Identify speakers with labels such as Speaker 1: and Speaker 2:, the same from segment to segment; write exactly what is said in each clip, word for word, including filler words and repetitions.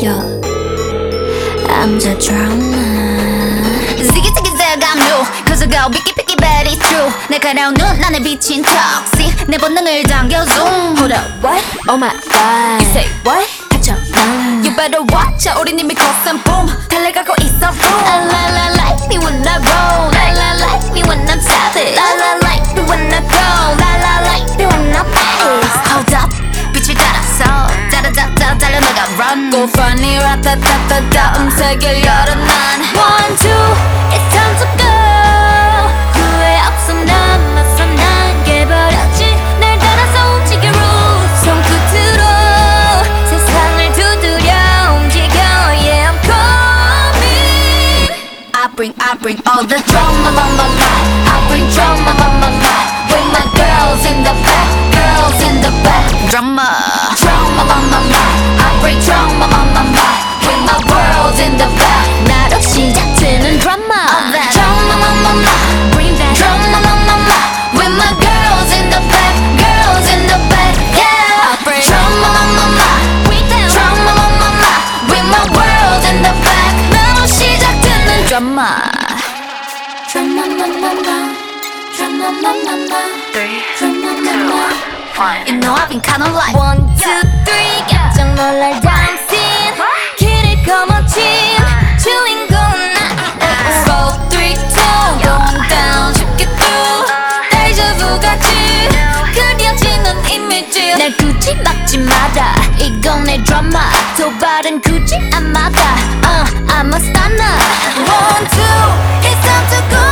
Speaker 1: Yo, I'm the drama.
Speaker 2: Ziggy ziggy zag I'm new cause I go picky picky but it's true 날카로운 눈 안에 비친 toxic 내 본능을 당겨 zoom.
Speaker 1: Hold up, what? Oh my god.
Speaker 2: You say what?
Speaker 1: 닥쳐, 난.
Speaker 2: You better watch out 우린 이미 cross and boom 달려가고 있어 boom. La la la like me when I roll. La la like me when I'm savage. La la like me when I go. La la like me when I'm fast. Hold up 빛을 따라서 짜라짜라 달려나가 run. Go funny 라타타타타 음색을 열어 난 One two it's time to go. 후회 없어 난 맞서 난 깨버렸지 날 따라서 움직여 rules. 손끝으로 세상을 두드려 움직여 Yeah I'm coming. I bring I bring all the drama my my my. I bring drama my my my. With my girls in the back, girls in the back. Drama drama my my my. I bring drama my my my. With my world in the back. 나로 시작되는 drama. Drama my my my. Bring that drama my my my. With my girls in the back, girls in the back. Yeah. I bring drama my my my. With that drama my my my. With my world in the back. 나로 시작되는 drama. Drama my my my. Drama my my my.
Speaker 3: Three,
Speaker 2: Drama my
Speaker 3: two,
Speaker 2: my.
Speaker 3: one.
Speaker 2: You know I've been kinda like one, two, three 깜짝 놀랄 dancing 길을 거머쥔 주인공은 나 Four, three, two Going down 쉽게 through 데자부 같이 그려지는 이미지 날 굳이 막지 마라 이건 내 드라마 도발은 굳이 안 막아 uh, I'm a stunner One, two, it's time to go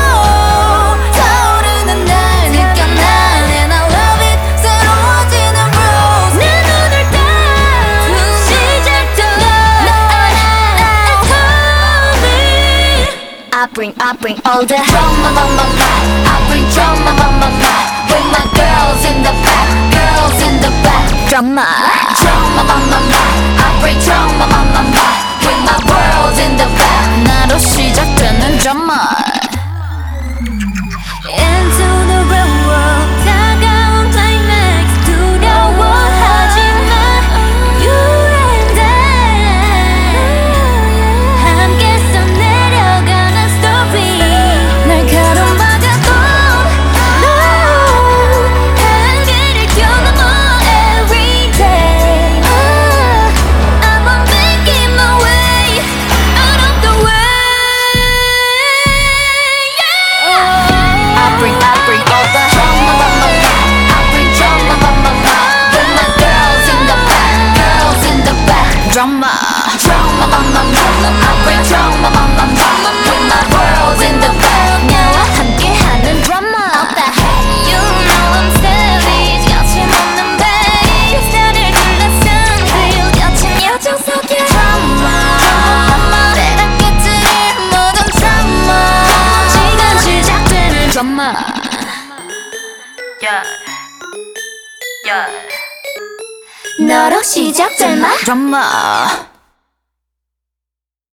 Speaker 2: 타오르는 날 느껴 난 And I love it 새로워지는 rules 내 눈을 딱 시작되어 It's coming. I bring, I bring all the drama, my, my, my. I bring drama, my, my, my. With my girls in the back, girls in the back. Drama, drama, my, my, my. I bring drama, my, my, my. With my world in the back. 나로 시작되는 drama. Into the real world 다가온 climax 두려워하지마 You and I 함께 써내려가는 story 날카로운 바다도 No 한계를 뛰어넘어 every day uh, I'm on making my way out of the way yeah. I bring, I bring all the drama, my, my, my. I bring drama, my, my, my. With my girls in the back, girls in the back. Drama, drama, my, my, my. I bring drama, my, my, my. With my world in the back. 나와 함께하는 drama. You know I'm savage, 거침없는 bass. 나를 둘러싼 그 여친 여정 속에 drama, drama. 내가 깨뜨릴 모든 drama. 지금 시작되는 drama.
Speaker 3: Yeah. Yeah.
Speaker 2: 너로 시작될 마 drama.